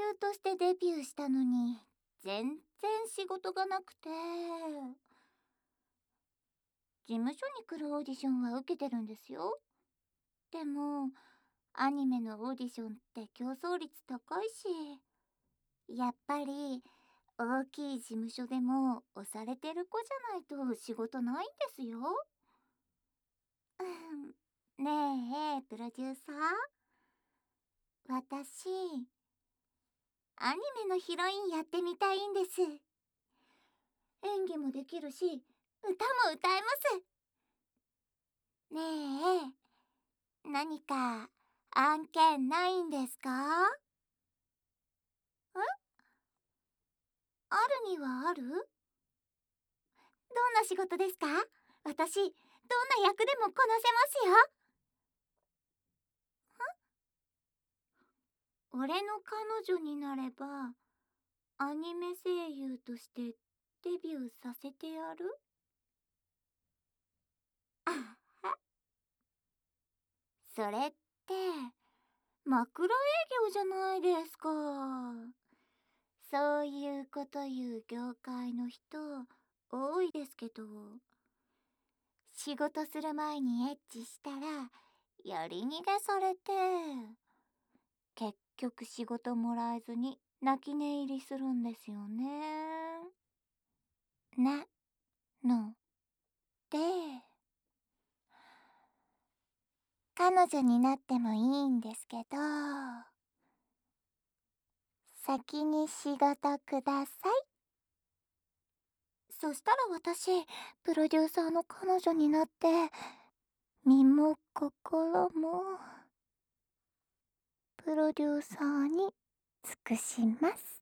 優としてデビューしたのに全然仕事がなくて、事務所に来るオーディションは受けてるんですよ。でもアニメのオーディションって競争率高いし、やっぱり大きい事務所でも押されてる子じゃないと仕事ないんですよ。ねえプロデューサー、私アニメのヒロインやってみたいんです。演技もできるし歌も歌えます。ねえ、何か案件ないんですか？あるにはある？どんな仕事ですか？私どんな役でもこなせますよ。俺の彼女になればアニメ声優としてデビューさせてやる？あは、それって枕営業じゃないですか。そういうこと言う業界の人多いですけど、仕事する前にエッチしたらやり逃げされて、結局仕事もらえずに泣き寝入りするんですよね。なので、彼女になってもいいんですけど、先に仕事ください。そしたら私プロデューサーの彼女になって身も心もプロデューサーに尽くします。